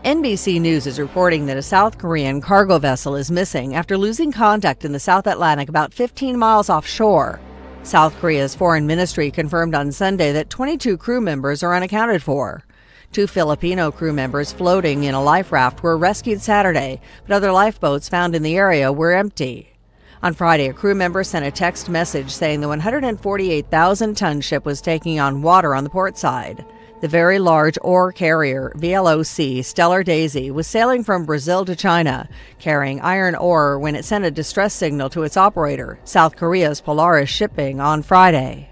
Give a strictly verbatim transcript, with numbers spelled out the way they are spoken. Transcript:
N B C News is reporting that a South Korean cargo vessel is missing after losing contact in the South Atlantic about fifteen miles offshore. South Korea's foreign ministry confirmed on Sunday that twenty-two crew members are unaccounted for. Two Filipino crew members floating in a life raft were rescued Saturday, but other lifeboats found in the area were empty. On Friday, a crew member sent a text message saying the one hundred forty-eight thousand ton ship was taking on water on the port side. The very large ore carrier V L O C Stellar Daisy was sailing from Brazil to China, carrying iron ore when it sent a distress signal to its operator, South Korea's Polaris Shipping, on Friday.